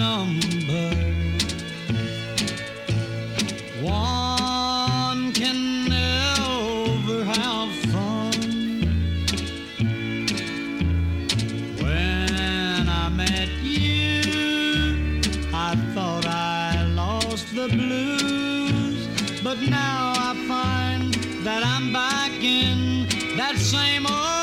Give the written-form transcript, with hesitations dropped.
number. One can never have fun. When I met you, I thought I lost the blues, but now I find that I'm back in that same old